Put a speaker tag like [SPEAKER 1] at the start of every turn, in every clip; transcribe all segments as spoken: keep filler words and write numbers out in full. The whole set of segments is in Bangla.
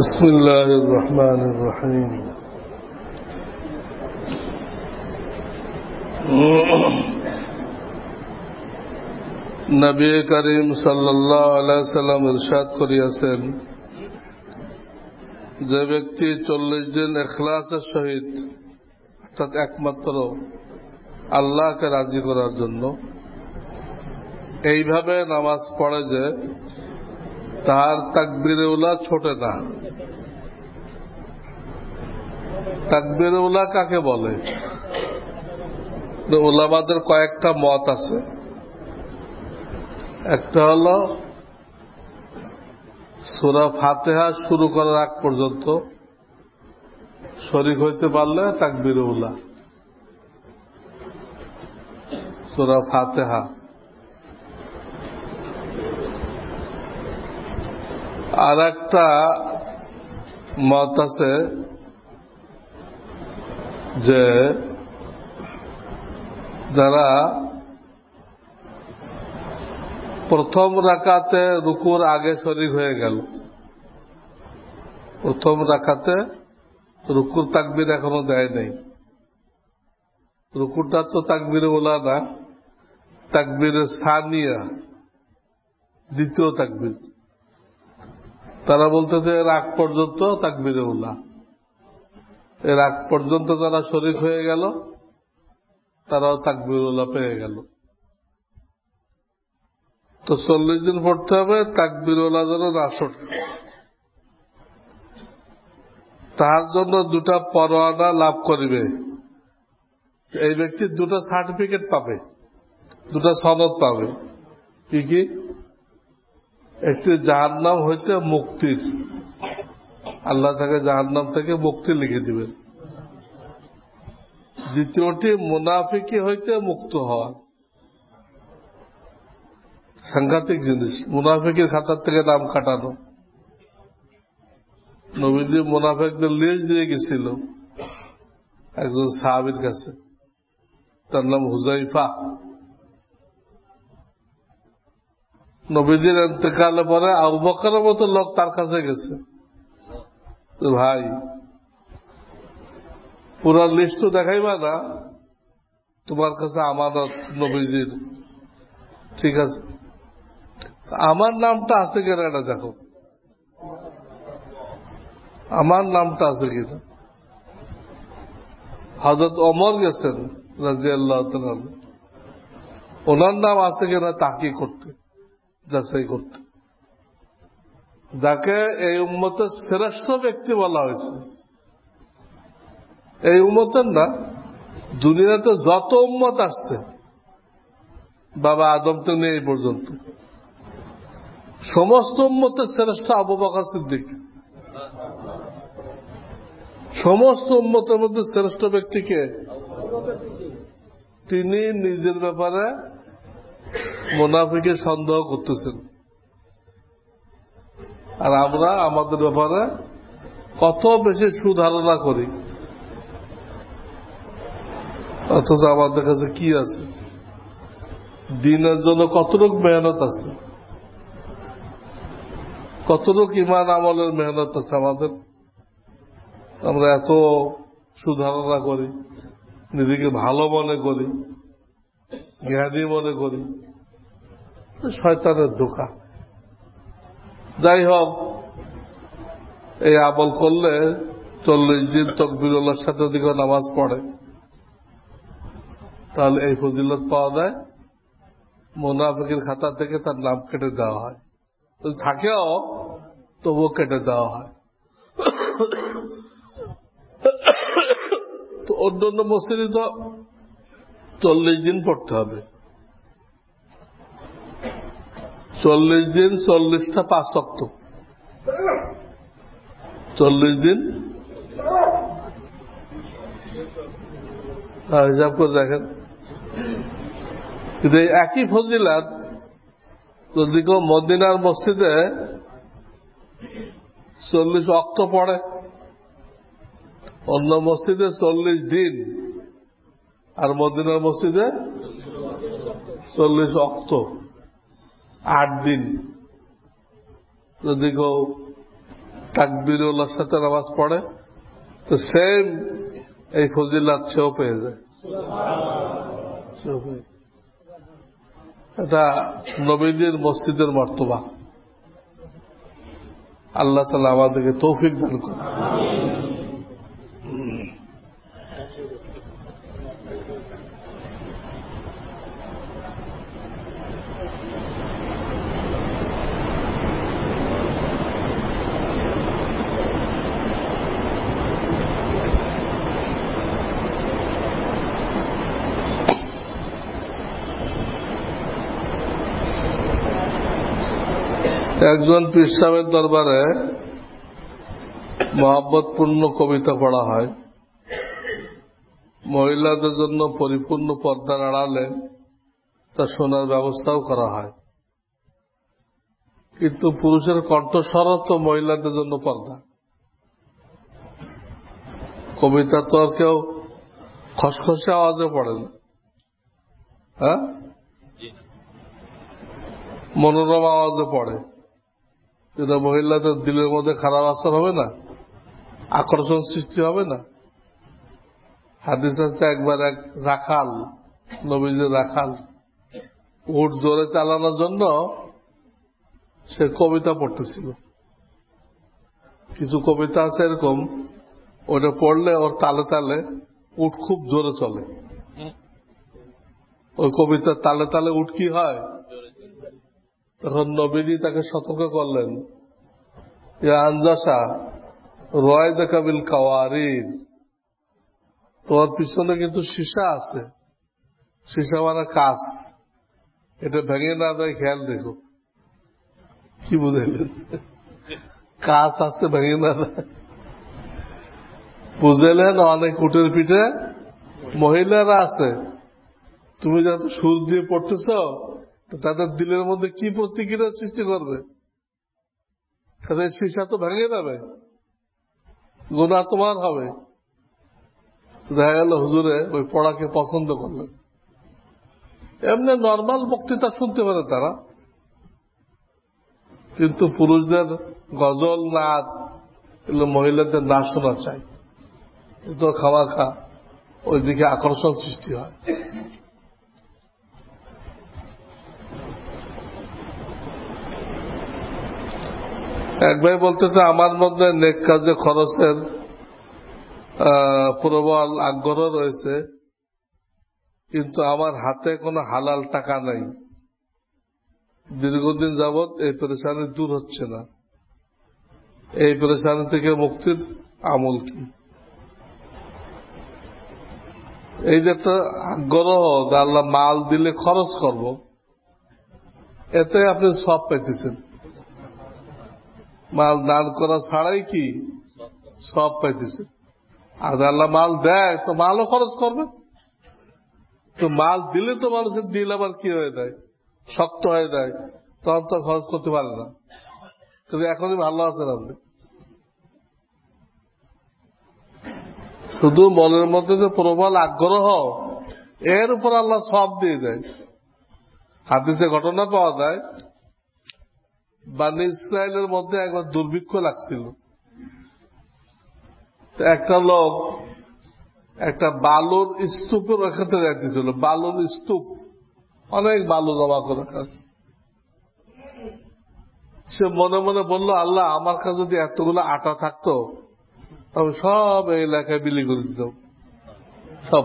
[SPEAKER 1] بسم الله الرحمن الرحيم নবী করিম সাল্লাল্লাহু আলাইহি সাল্লাম ইরশাদ করিয়াছেন, যে ব্যক্তি চল্লিশ দিন ইখলাসের সহিত অর্থাৎ একমাত্র আল্লাহকে রাজি করার জন্য এইভাবে নামাজ পড়ে যে তার তাকবীরে উলা ছোটে না। তাকবীরে উলা কাকে বলে? উলামাদের কয়েকটা মত আছে। একটা হলো সূরা ফাতিহা শুরু করার আগ পর্যন্ত শরীক হইতে পারলে তাকবীরে উলা। সূরা ফাতিহা। আর একটা মত আছে যে যারা প্রথম রাকাতে রুকুর আগে শরীক হয়ে গেল, প্রথম রাকাতে রুকুর তাকবীর এখনো দেয় নাই, রুকুরটা তো তাকবীরে উলা না, তাকবীরে সানিয়া, দ্বিতীয় তাকবীর। তারা বলতে যে এর আগ পর্যন্ত তাকবীরে উলা, এর আগ পর্যন্ত যারা শরীক হয়ে গেল তারাও তাকবীরে উলা পেয়ে গেল। তো চল্লিশ দিন পড়তে হবে তাকবীরে উলা যেন না ছোটে। তার জন্য দুটা পরোয়ানা লাভ করিবে, এই ব্যক্তি দুটো সার্টিফিকেট পাবে, দুটো সনদ পাবে। কি কি? একটি জাহান্নাম হইতে মুক্তির, আল্লাহ তাকে জাহান্নাম থেকে মুক্তি লিখে দিবেন। দ্বিতীয়টি মুনাফিকি হইতে মুক্ত হওয়া। সাংঘাতিক জিনিস, মুনাফিকের খাতার থেকে নাম কাটানো। নবীজি মুনাফিকদের লিস্ট দিয়ে গেছিল একজন সাহাবীর কাছে, তার নাম হুযায়ফা। নবীজির ইন্তেকালের পরে আবু বকরের মতো লোক তার কাছে গেছে, ভাই পুরা লিস্ট তো দেখাইবা না, তোমার কাছে আমানত নবীজির, ঠিক আছে, আমার নামটা আছে কিনা এটা দেখো, আমার নামটা আছে কিনা। হযরত ওমর গেছেন রাদিয়াল্লাহু তাআলা, ওনার নাম আছে কিনা তাকি করতে, যাচাই করতে। যাকে এই উম্মতের শ্রেষ্ঠ ব্যক্তি বলা হয়েছে, এই উম্মতের না, দুনিয়াতে যত উম্মত আসছে বাবা আদম থেকে নিয়ে এই পর্যন্ত সমস্ত উম্মতের শ্রেষ্ঠ আবু বকর সিদ্দিক। সমস্ত উম্মতের মধ্যে শ্রেষ্ঠ ব্যক্তিকে তিনি নিজের ব্যাপারে মুনাফিকের সন্দেহ করতেছেন, আর আমরা আমাদের ব্যাপারে কত বেশি সুধারণা করি, অথচ আমাদের কাছে কি আছে, দিনের জন্য কতটুক মেহনত আছে, কতটুক ইমান আমলের মেহনত আছে আমাদের। আমরা এত সুধারণা করি, নিজেকে ভালো মনে করি, জ্ঞানী মনে করি, শয়তানের ধোঁকা। যাই হোক, এই আমল করলে চল্লিশ দিন তাকবীরুল্লাহর সাথে দিকে নামাজ পড়ে, তাহলে এই ফজিলত পাওয়া যায়। মুনাফিকের খাতা থেকে তার নাম কেটে দেওয়া হয়, থাকেও তবুও কেটে দেওয়া হয়। তো অন্য অন্য মসজিদে তো চল্লিশ দিন পড়তে হবে, চল্লিশ দিন চল্লিশটা পাঁচ ওয়াক্ত, চল্লিশ দিন হিসাব করে দেখেন। কিন্তু একই ফজিলাত যদি কেউ মদিনার মসজিদে চল্লিশ ওয়াক্ত পড়ে, অন্য মসজিদে চল্লিশ দিন, আর মদিনার মসজিদে চল্লিশ ওয়াক্ত আট দিন, যদি কেউ তাকবীরুল্লাহর সাথে নামাজ পড়ে তো সেম এই ফজিলাত সেও পেয়ে যায়। এটা নবীদের মসজিদের মর্তবা। আল্লাহ তাআলা আমাদেরকে তৌফিক দান করুন। একজন পীর সাহেবের দরবারে মহব্বতপূর্ণ কবিতা পড়া হয়। মহিলাদের জন্য পরিপূর্ণ পর্দার আড়ালে তা শোনার ব্যবস্থাও করা হয়, কিন্তু পুরুষের কণ্ঠস্বরও তো মহিলাদের জন্য পর্দা। কবিতা তো আর কেউ খসখসে আওয়াজে পড়ে না, হ্যাঁ, মনোরম আওয়াজে পড়ে। যেটা মহিলাদের দিলের মধ্যে খারাপ আসর হবে না, আকর্ষণ সৃষ্টি হবে না। হাদিস আছে একবার এক রাখাল, নবীজের রাখাল, উট জোরে চালানোর জন্য সে কবিতা পড়তেছিল। কিছু কবিতা আছে এরকম, ওটা পড়লে ওর তালে তালে উট খুব জোরে চলে। ওই কবিতার তালে তালে উট কি হয়, তখন নবীজি তাকে সতর্ক করলেন, ইয়া আনজাসা রয় দেখাবিল কাওয়ারির, তোমার পিছনে কিন্তু সীসা আছে। সীসা মানে কাঁচ, এটা ভেঙে না দেয় খেয়াল দেখো। কি বুঝাইলেন? কাঁচ আছে, ভেঙে না দেয়। বুঝাইলেন অনেক উটের পিঠে মহিলারা আছে, তুমি যত সুর দিয়ে পড়তেছ তাদের দিলের মধ্যে কি প্রতিক্রিয়া সৃষ্টি করবে? তাদের সীসা তো ভেঙে যাবে, গুনাহ তোমার হবে। দেখা গেল হুজুরে ওই পড়াকে পছন্দ করলেন। এমনি নর্মাল বক্তৃতা শুনতে পারে তারা, কিন্তু পুরুষদের গজল নাচ এগুলো মহিলাদের না শোনা চাই। এ তো খাওয়া খা ওইদিকে আকর্ষণ সৃষ্টি হয়। এক ভাই বলতেছে, আমার মধ্যে নেক কাজে খরচের প্রবল আগ্রহ রয়েছে, কিন্তু আমার হাতে কোনো হালাল টাকা নাই। দীর্ঘদিন যাবৎ এই পেরেশানি দূর হচ্ছে না। এই পেরেশানি থেকে মুক্তির আমল কি? এই যে একটা আগ্রহ, আল্লাহ মাল দিলে খরচ করব, এতে আপনি সব পাইতেছেন। মাল দান করা ছাড়াই কি সব পাইতেছেন। আর আল্লাহ মাল দেয় তো মালও খরচ করবে। তো মাল দিলে তো মানুষের দিল আবার কি হয়ে যায়, শক্ত হয়ে যায়, তখন তো খরচ করতে পারে না। কিন্তু এখনই ভালো আছেন আপনি। শুধু মনের মধ্যে যে প্রবল আগ্রহ, এর উপর আল্লাহ সব দিয়ে দেয়। হাদিসে ঘটনা পাওয়া যায়, বনী ইসরায়েলের মধ্যে একবার দুর্ভিক্ষ লাগছিল। একটা লোক একটা বালুর স্তূপের ওখানে যাইতেছিল। বালুর স্তূপ, অনেক বালু জমা করে আছে। সে মনে মনে বলল, আল্লাহ আমার কাছে যদি এতগুলো আটা থাকতো আমি সব এই এলাকায় বিলি করে দিতাম সব।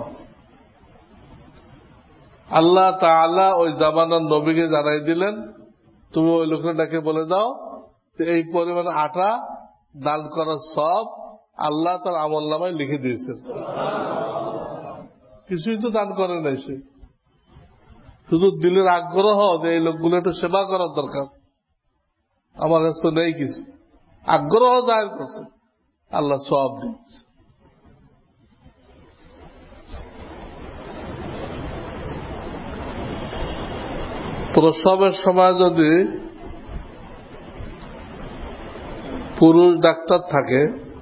[SPEAKER 1] আল্লাহ তাআলা ওই জামানার নবীকে জানাই দিলেন, তুমি ওই লোকটাকে বলে দাও এই পরিমাণ আটা দান করার সব আল্লাহ তার আমলনামায় লিখে দিয়েছেন। কিছুই তো দান করে নাই সে, শুধু দিলের আগ্রহ যে এই লোকগুলো একটু সেবা করার দরকার, আমার কাছে তো নেই কিছু, আগ্রহ জাহির করছে, আল্লাহ সব দিচ্ছে। প্রসবের সময় যদি পুরুষ ডাক্তার থাকে,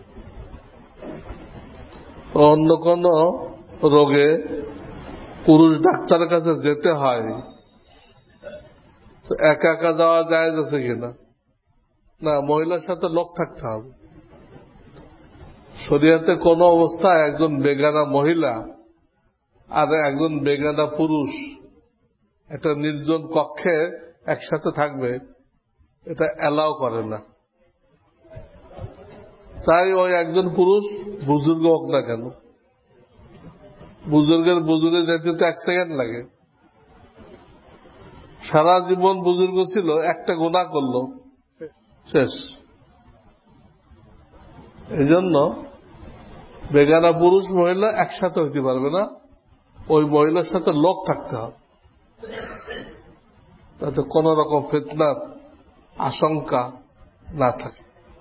[SPEAKER 1] অন্য কোন রোগে পুরুষ ডাক্তারের কাছে যেতে হয়, তো একা একা যাওয়া যায় যাচ্ছে কিনা? না, মহিলার সাথে লোক থাকতে হবে। শরিয়াতে কোন অবস্থায় একজন বেগানা মহিলা আর একজন বেগানা পুরুষ একটা নির্জন কক্ষে একসাথে থাকবে, এটা অ্যালাউ করে না। চাই ওই একজন পুরুষ বুজুর্গ হোক না কেন, বুজুর্গের বুজুর্গে যেতে তো এক সেকেন্ড লাগে। সারা জীবন বুজুর্গ ছিল, একটা গুনাহ করলো, শেষ। এই জন্য বেগানা পুরুষ মহিলা একসাথে হইতে পারবে না, ওই মহিলার সাথে লোক থাকতে হবে, যাতে কোন রকম ফিতনার আশঙ্কা না থাকে।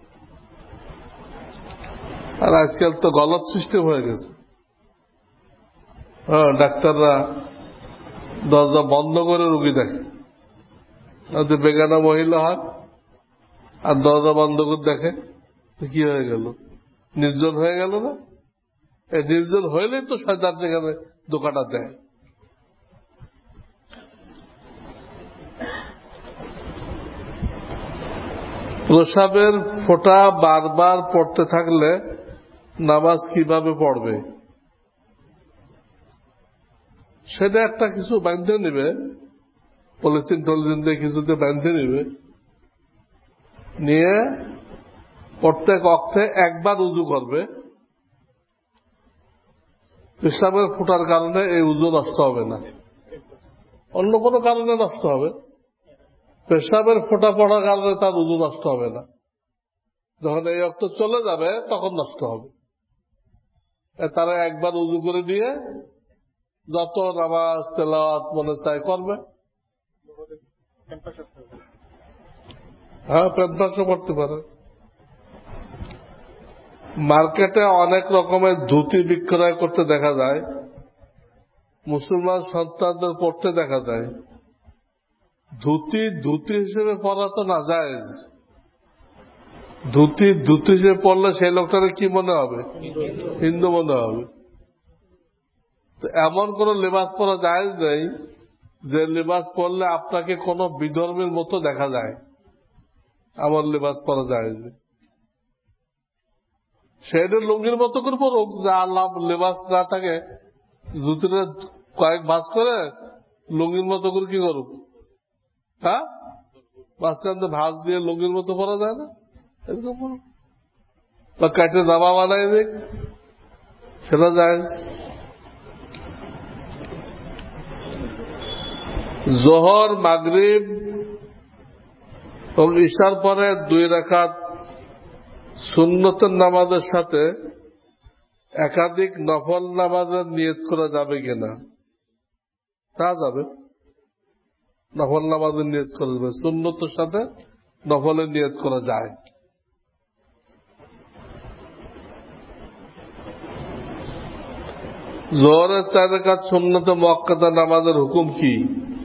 [SPEAKER 1] আর আজকাল তো গলত সিস্টেম হয়ে গেছে। হ্যাঁ, ডাক্তাররা দরজা বন্ধ করে রুগী দেখে, যদি বেগানা মহিলা হয় আর দরজা বন্ধ করে দেখে, কি হয়ে গেল? নির্জন হয়ে গেল না? এই নির্জন হইলেই তো শয়তান সেখানে দোকানটা দেয়। প্রসাবের ফোঁটা বারবার পড়তে থাকলে নামাজ কিভাবে পড়বে? সেটা একটা কিছু বাঁধতে নিবে, পলিথিন টলিথিন দিয়ে কিছুতে বাঁধতে নিবে, নিয়ে প্রত্যেক অক্ষে একবার উজু করবে। প্রসাবের ফোঁটার কারণে এই উজু নষ্ট হবে না, অন্য কোনো কারণে নষ্ট হবে। পেশাবের ফোঁটা পড়ার কারণে তার উজু নষ্ট হবে না, যখন এই অক্ত চলে যাবে তখন নষ্ট হবে। তারা একবার উজু করে দিয়ে যত নামাজ তেলাওয়াত মনে চায় করবে। হ্যাঁ, প্যান্টাসও পড়তে পারে। মার্কেটে অনেক রকমের ধুতি বিক্রয় করতে দেখা যায়, মুসলমান সন্তানদের পড়তে দেখা যায়। ধুতি ধুতি হিসেবে পড়া তো না জায়েজ। ধুতি ধুতি হিসেবে পড়লে সেই লোকটার কি মনে হবে? হিন্দু মনে হবে। তো এমন কোন লেবাস পরা জায়েজ নেই যে লেবাস পরলে আপনাকে কোন বিধর্মের মতো দেখা যায়, এমন লেবাস পরা জায়েজ নেই। সেটা লুঙ্গির মতো করে পড়ুক, যা আল্লাহ লেবাস না থাকে, ধুতিটা কয়েক ভাঁজ করে লুঙ্গির মতো করে কি করুক, হ্যাঁ, মাঝখান থেকে ভাঁজ দিয়ে লুঙ্গির মতো পরা যায় না, এরকম পড়ুক। বা কাটে জামা বানাই দেখ, সেটা জায়েজ। জোহর, মাগরিব এবং ইশার পরে দুই রাকাত সুন্নতের নামাজের সাথে একাধিক নফল নামাজের নিয়ত করা যাবে কিনা? তা যাবে, নফল নামাজের নিয়ত করা যাবে, সুন্নতের সাথে নফলের নিয়ত করা যায়। জোহরের চার রাকাত সুন্নতে মুআক্কাদা নামাজের হুকুম কি?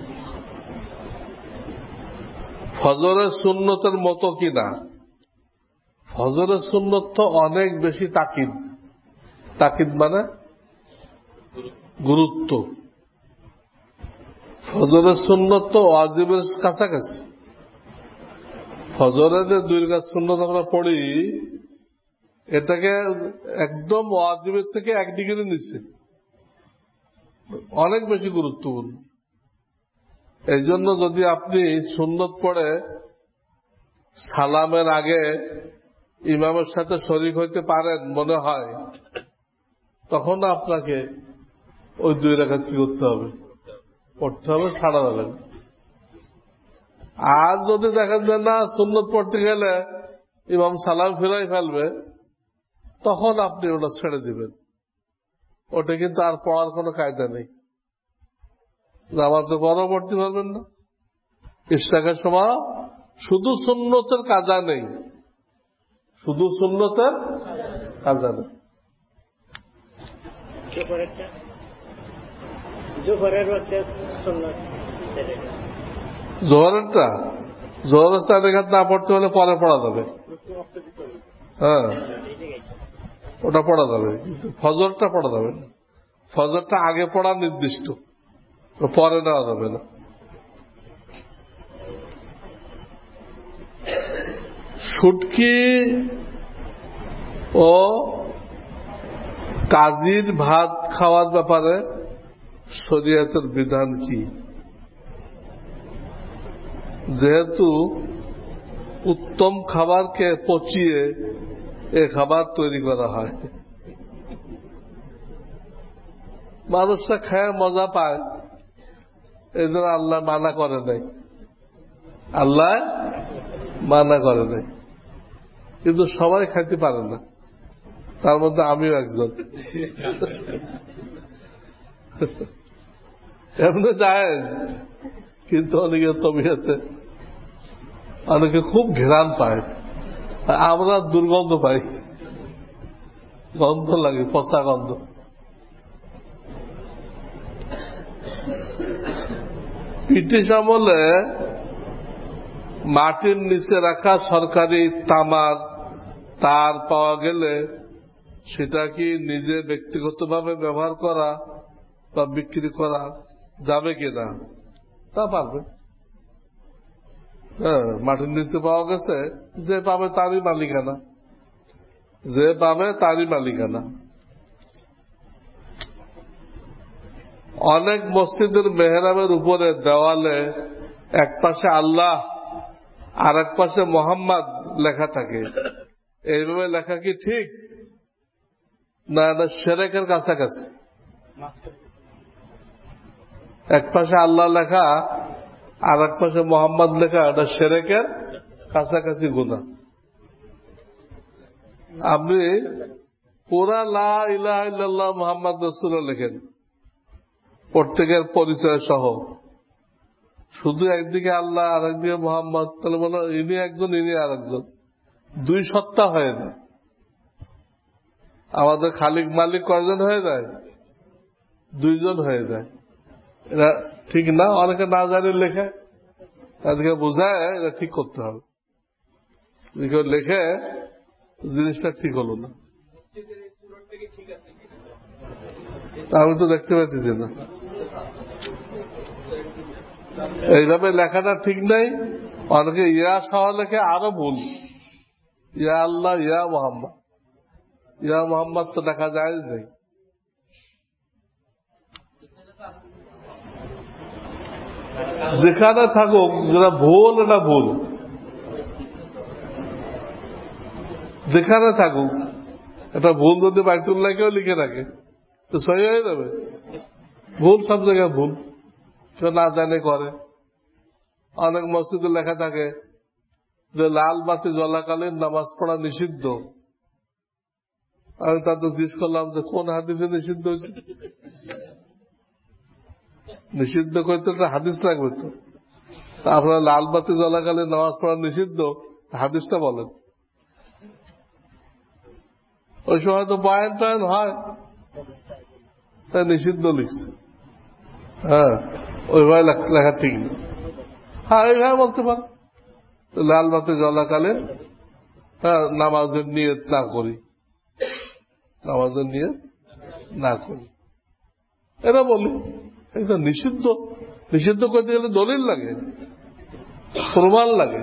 [SPEAKER 1] ফজরের সুন্নতের মতো কিনা? ফজরের সুন্নত তো অনেক বেশি তাকিদ। তাকিদ মানে গুরুত্ব। ফজরের সুন্নত তো ওয়াজিবের কাছাকাছি। ফজরের যে দুই রাকাত সুন্নত আমরা পড়ি, এটাকে একদম ওয়াজিবের থেকে এক ডিগ্রি নিচে, অনেক বেশি গুরুত্বপূর্ণ। এই জন্য যদি আপনি সুন্নত পড়ে সালামের আগে ইমামের সাথে শরীক হইতে পারেন মনে হয়, তখন আপনাকে ওই দুই রাকাত কি করতে হবে? পড়তে হবে, ছাড়া যাবে না। আর যদি দেখেন যে না, সুন্নত পড়তে গেলে ইমাম সালাম ফিরাই ফেলবে, তখন আপনি ওটা ছেড়ে দিবেন। ওটা কিন্তু আর পড়ার কোনো কায়দা নেই, নামাজে বড় পড়তে পারবেন না। ইশরাকের সময় শুধু সুন্নতের কাজা নেই, শুধু সুন্নতের কাজা নেই। জোহরেরটা জোহরের চার রাকাত না পড়তে হলে পরে পড়া যাবে, হ্যাঁ, ওটা পড়া যাবে, কিন্তু ফজরটা পড়া যাবে না। ফজরটা আগে পড়া নির্দিষ্ট, পরে নেওয়া যাবে না। শুটকি ও কাজির ভাত খাওয়ার ব্যাপারে শরীয়তের বিধান কি? যেহেতু উত্তম খাবারকে পচিয়ে এ খাবার তৈরি করা হয়, মানুষরা খায় মজা পায়, এই জন্য আল্লাহ মানা করে নাই, আল্লাহ মানা করে নাই। কিন্তু সবাই খাইতে পারে না, তার মধ্যে আমিও একজন। এমনি যায়, কিন্তু অনেকে তবিয়তে অনেকে খুব ঘেরান পায়, আমরা দুর্গন্ধ পাই, গন্ধ লাগে, পচা গন্ধ। ব্রিটিশ আমলে মাটির নিচে রাখা সরকারি তামার তার পাওয়া গেলে সেটা কি নিজে ব্যক্তিগতভাবে ব্যবহার করা বা বিক্রি করা যাবে কিনা? তা পারবে। হ্যাঁ, মাটির নিচে পাওয়া গেছে, যে পাবে তারই মালিকানা, যে পাবে তারই মালিকানা। অনেক মসজিদের মেহরাবের উপরে দেওয়ালে এক পাশে আল্লাহ আর এক পাশে মোহাম্মদ লেখা থাকে, এইভাবে লেখা কি ঠিক না এটা শিরকের কাছাকাছি? এক পাশে আল্লাহ লেখা আর এক পাশে মোহাম্মদ লেখা, এটা শিরকের কাছাকাছি গুনাহ। আপনি পুরা লা ইলাহা ইল্লাল্লাহ মুহাম্মদ রাসূলুল্লাহ লেখেন প্রত্যেকের পরিচয় সহ, শুধু একদিকে আল্লাহ আর একদিকে মোহাম্মদ, তাহলে বলো ইনি একজন ইনি আর একজন, দুই সত্তা হয়ে যায়। আমাদের খালিক মালিক কয়জন হয়ে যায়? দুইজন হয়ে যায়। এটা ঠিক না। অনেকে না জানে লেখে, তাদেরকে বোঝায় এটা ঠিক করতে হবে। কেউ লেখে জিনিসটা ঠিক হলো না, আমি তো দেখতে পাচ্ছি না। এইভাবে লেখাটা ঠিক নাই। অনেকে ইয়া সহ লেখে, আরো ভুল, ইয়া আল্লাহ ইয়া মোহাম্মদ। ইয়া মোহাম্মদ তো দেখা যায় নাই। যেখানে থাকুক, যেটা ভুল এটা ভুল, যেখানে থাকুক এটা ভুল। যদি বাইতুল্লাহকেও লিখে রাখে তো সহি হয়ে যাবে। ভুল সব জায়গায় ভুল, কেউ না জানে করে। অনেক মসজিদে লেখা থাকে যে লাল বাতি জ্বলাকালীন নামাজ পড়া নিষিদ্ধ। আমি তাদের জিজ্ঞেস করলাম যে কোন হাদিসে নিষিদ্ধ হয়েছে? নিষিদ্ধ করতে একটা হাদিস লাগবে তো। আপনারা লাল বাতি জ্বলাকালীন নামাজ পড়া নিষিদ্ধ, হাদিসটা বলেন। ওই সময় তো বয়ান টয়ান হয়, তাই নিষিদ্ধ লিখছে। হ্যাঁ, ওইভাবে লেখা ঠিক না। হ্যাঁ, এইভাবে বলতে পারে লাল বাতি জ্বলাকালীন হ্যাঁ নামাজের নিয়ত না করি, নামাজের নিয়ত না করি, এটা বলি। এটা নিষিদ্ধ। নিষিদ্ধ করতে গেলে দলিল লাগে, প্রমাণ লাগে।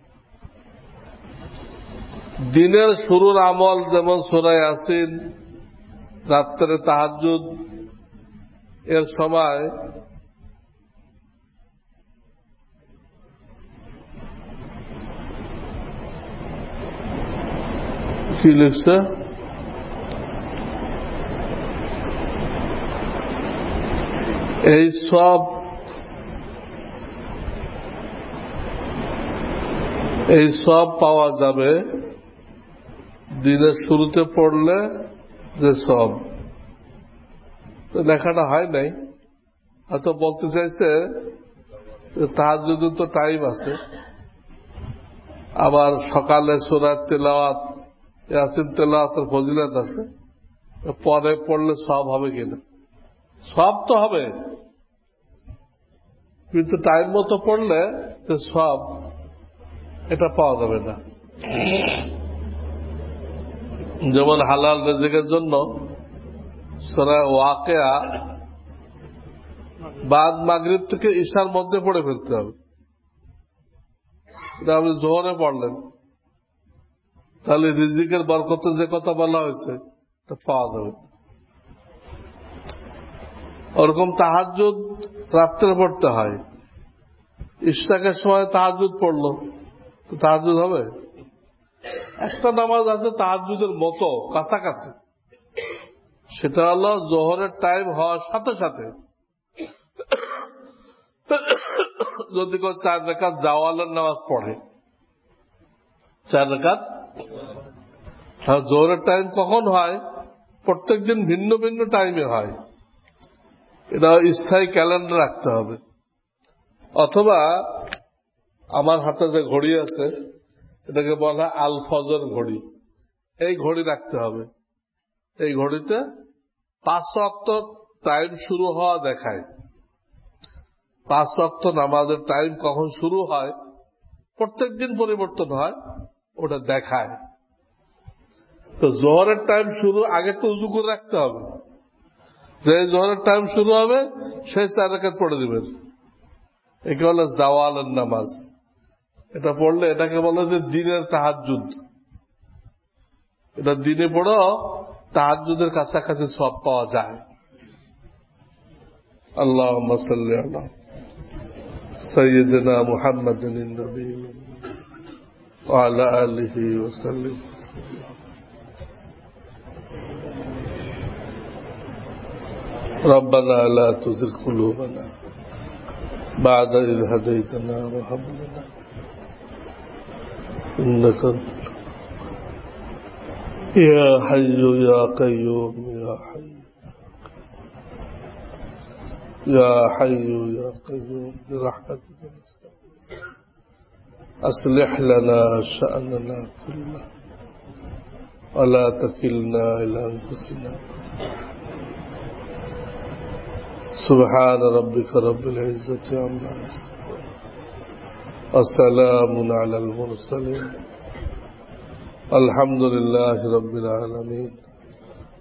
[SPEAKER 1] দিনের শুরুর আমল যেমন সূরা ইয়াসিন, রাত্রে তাহাজ্জুদ, এর সময় কি লিখছে? এই সব এই সব পাওয়া যাবে দিনের শুরুতে পড়লে, যে সব লেখাটা হয় নাই। হয়তো বলতে চাইছে তাহাজ্জুদের তো টাইম আছে, আবার সকালে সূরা তিলাওয়াত ইয়াসিন তিলাওয়াতের ফজিলত আছে, পরে পড়লে সব হবে কিনা? সব তো হবে, কিন্তু টাইম মতো পড়লে যে সব, এটা পাওয়া যাবে না। যেমন হালাল রিজিকের জন্য সূরা ওয়াকিয়া বাদ মাগরিব থেকে ঈশার মধ্যে পড়ে ফেলতে হবে। এটা আপনি জোহরে পড়লেন, তাহলে রিজিকের বরকতে যে কথা বলা হয়েছে তা পাওয়া যাবে। ওরকম তাহাজ্জুদ রাত্রে পড়তে হয়। ইশরাকের সময় তাহাজ্জুদ পড়লো তো তাহাজ্জুদ হবে? একটা নামাজ আছে তাহাজ্জুদের মতো কাছাকাছি, সেটা হলো জোহরের টাইম হওয়ার সাথে সাথে যদি কেউ চার রাকাত জাওয়ালের নামাজ পড়ে, চার রাকাত। হ্যাঁ, জোহরের টাইম কখন হয়? প্রত্যেক দিন ভিন্ন ভিন্ন টাইমে হয়। এটা স্থায়ী ক্যালেন্ডার রাখতে হবে, অথবা আমার হাতে যে ঘড়ি আছে এটাকে বলা হয় আল ফজর ঘড়ি, এই ঘড়ি রাখতে হবে। এই ঘড়িতে পাঁচ ওয়াক্ত টাইম শুরু হওয়া দেখায়। পাঁচ ওয়াক্ত নামাজের টাইম কখন শুরু হয় প্রত্যেক দিন পরিবর্তন হয়, ওটা দেখায়। তো জোহরের টাইম শুরু আগে তো উযু করে রাখতে হবে, যে জোহরের টাইম শুরু হবে সেই চার রাকাত পড়ে দিবেন। একে বলে জাওয়ালের নামাজ। এটা পড়লে এটাকে বলে যে দিনের তাহাজ্জুদ। এটা দিনে পড়ো, তাহাজ্জুদের কাছাকাছি সওয়াব পাওয়া যায়। আল্লাহুম্মা সাল্লি আলা সাইয়্যিদিনা মুহাম্মাদিন নবী ওয়া আলা আলিহি ওয়া সাল্লিম। ربنا لا تزغ قلوبنا بعد إذ هديتنا وهب لنا إنك أنت يا حي يا قيوم يا حي يا حي يا قيوم برحمتك نستغيث أصلح لنا شأننا كله ولا تكلنا إلى أنفسنا. سبحان ربك رب العزة عما يصفون وسلام على المرسلين الحمد لله رب العالمين.